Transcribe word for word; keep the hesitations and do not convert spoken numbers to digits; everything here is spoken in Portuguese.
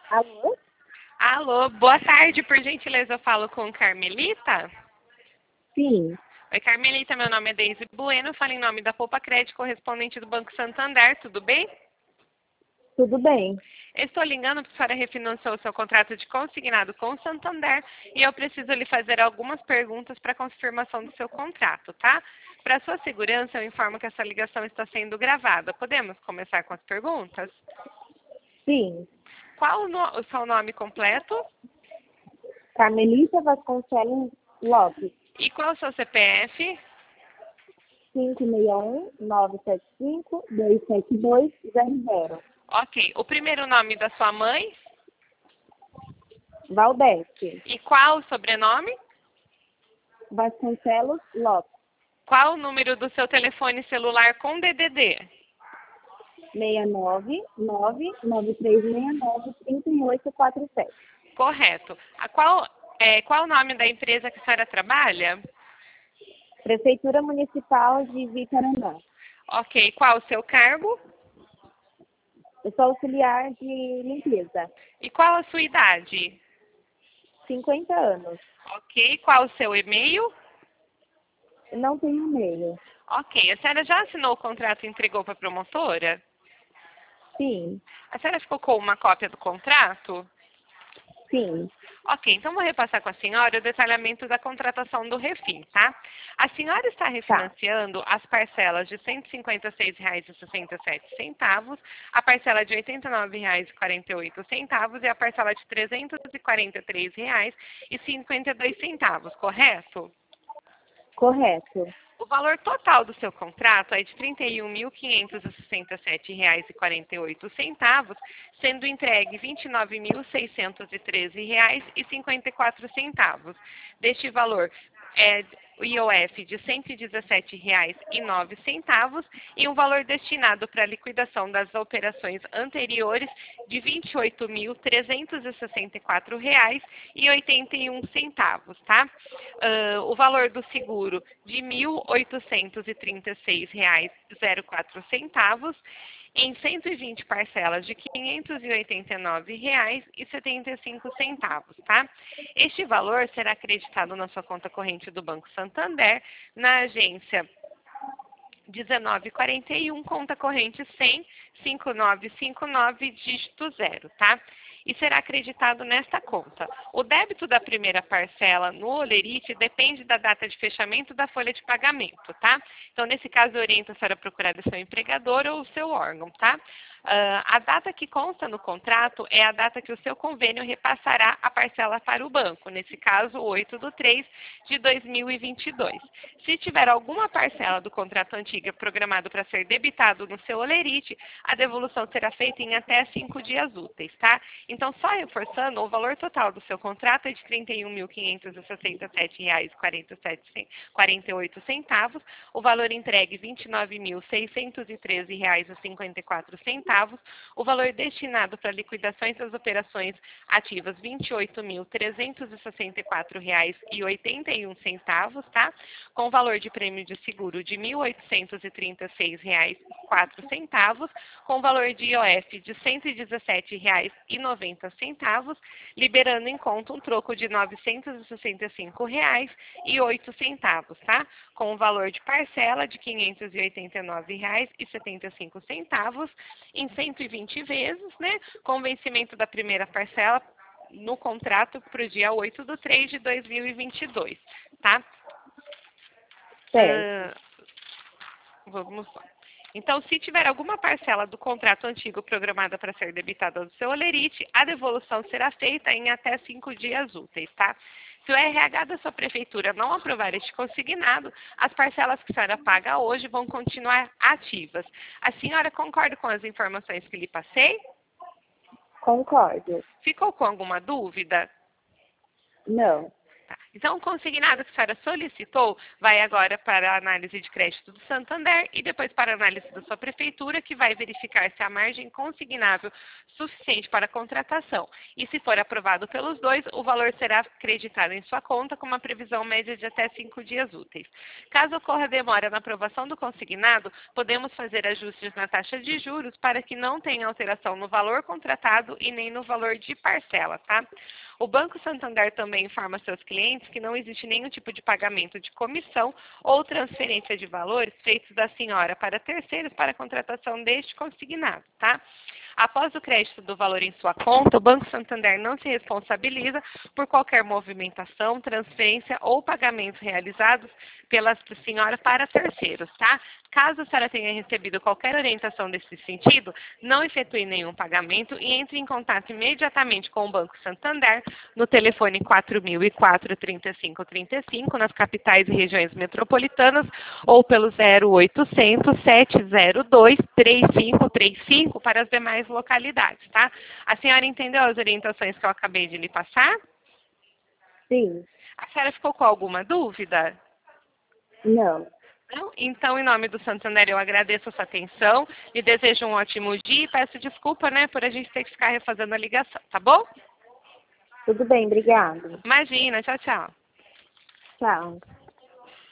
Alô? Alô, boa tarde, por gentileza eu falo com Carmelita? Sim, Oi, Carmelita, meu nome é Deise Bueno, falo em nome da Poupa Crédito, correspondente do Banco Santander, tudo bem? tudo bem. Estou ligando porque a senhora refinanciou o seu contrato de consignado com o Santander e eu preciso lhe fazer algumas perguntas para confirmação do seu contrato, tá? Para sua segurança, eu informo que essa ligação está sendo gravada. Podemos começar com as perguntas? Sim, Qual o, no- o seu nome completo Carmelita Vasconcelos Lopes, e qual o seu C P F? cinco seis um, nove sete cinco, dois sete dois zero zero. Ok. O primeiro nome da sua mãe Valdete, e qual o sobrenome? Vasconcelos Lopes, Qual o número do seu telefone celular com D D D? seis nove nove nove três seis nove três oito quatro sete. Correto. A qual, é, qual o nome da empresa que a senhora trabalha? Prefeitura Municipal de Vicarandá. Ok. Qual o seu cargo? Eu sou auxiliar de limpeza, E qual a sua idade? cinquenta anos. Ok. Qual o seu e-mail? Não tenho e-mail. Ok. A senhora já assinou o contrato e entregou para a promotora? Sim, A senhora ficou com uma cópia do contrato? sim, Ok, então vou repassar com a senhora o detalhamento da contratação do refim, tá? A senhora está tá, refinanciando as parcelas de cento e cinquenta e seis reais e sessenta e sete centavos, a parcela de oitenta e nove reais e quarenta e oito centavos e a parcela de trezentos e quarenta e três reais e cinquenta e dois centavos, correto? correto. O valor total do seu contrato é de trinta e um mil quinhentos e sessenta e sete reais e quarenta e oito centavos, sendo entregue vinte e nove mil seiscentos e treze reais e cinquenta e quatro centavos. Deste valor, é o I O F de cento e dezessete reais e nove centavos e um valor destinado para a liquidação das operações anteriores de vinte e oito mil trezentos e sessenta e quatro reais e oitenta e um centavos, tá? Ah, o valor do seguro de mil oitocentos e trinta e seis reais e zero quatro centavos em cento e vinte parcelas de quinhentos e oitenta e nove reais e setenta e cinco centavos, tá? Este valor será acreditado na sua conta corrente do Banco Santander, na agência dezenove quarenta e um, conta corrente cem, cinco nove cinco nove, dígito zero, tá? E será acreditado nesta conta. O débito da primeira parcela no Olerite depende da data de fechamento da folha de pagamento, tá? Então, nesse caso, eu oriento a senhora a procurar o seu empregador ou o seu órgão, tá? Uh, a data que consta no contrato é a data que o seu convênio repassará a parcela para o banco, nesse caso, oito de três de dois mil e vinte e dois. Se tiver alguma parcela do contrato antigo programado para ser debitado no seu Olerite, a devolução será feita em até cinco dias úteis, tá? Então, só reforçando, o valor total do seu contrato é de trinta e um mil quinhentos e sessenta e sete reais e quarenta e oito centavos, o valor entregue vinte e nove mil seiscentos e treze reais e cinquenta e quatro centavos, o valor destinado para liquidações das operações ativas vinte e oito mil trezentos e sessenta e quatro reais e oitenta e um centavos, tá? Com o valor de prêmio de seguro de mil oitocentos e trinta e seis reais e quatro centavos, com o valor de I O F de cento e dezessete reais e noventa centavos, liberando em conta um troco de novecentos e sessenta e cinco reais e oito centavos, tá? Com o valor de parcela de quinhentos e oitenta e nove reais e setenta e cinco centavos em cento e vinte vezes, né? Com vencimento da primeira parcela no contrato para o dia oito de três de dois mil e vinte e dois, tá? Certo. Ah, vamos lá. Então, se tiver alguma parcela do contrato antigo programada para ser debitada do seu Olerite, a devolução será feita em até cinco dias úteis, tá? Se o R H da sua prefeitura não aprovar este consignado, as parcelas que a senhora paga hoje vão continuar ativas. A senhora concorda com as informações que lhe passei? Concordo. Ficou com alguma dúvida? Não. Tá. Então, o consignado que a senhora solicitou vai agora para a análise de crédito do Santander e depois para a análise da sua prefeitura, que vai verificar se a margem consignável suficiente para a contratação. E se for aprovado pelos dois, o valor será creditado em sua conta com uma previsão média de até cinco dias úteis. Caso ocorra demora na aprovação do consignado, podemos fazer ajustes na taxa de juros para que não tenha alteração no valor contratado e nem no valor de parcela, tá? O Banco Santander também informa seus clientes que não existe nenhum tipo de pagamento de comissão ou transferência de valores feitos da senhora para terceiros para a contratação deste consignado, tá? Após o crédito do valor em sua conta, o Banco Santander não se responsabiliza por qualquer movimentação, transferência ou pagamentos realizados pela senhora para terceiros, tá? Caso a senhora tenha recebido qualquer orientação nesse sentido, não efetue nenhum pagamento e entre em contato imediatamente com o Banco Santander no telefone quatro mil e quatro, trinta e cinco, trinta e cinco, nas capitais e regiões metropolitanas, ou pelo zero oitocentos, sete zero dois, três cinco três cinco para as demais localidades, tá? A senhora entendeu as orientações que eu acabei de lhe passar? Sim. A senhora ficou com alguma dúvida? Não. Não? Então, em nome do Santander, eu agradeço a sua atenção, lhe desejo um ótimo dia e peço desculpa, né, por a gente ter que ficar refazendo a ligação, tá bom? Tudo bem, obrigada. Imagina, tchau, tchau. Tchau.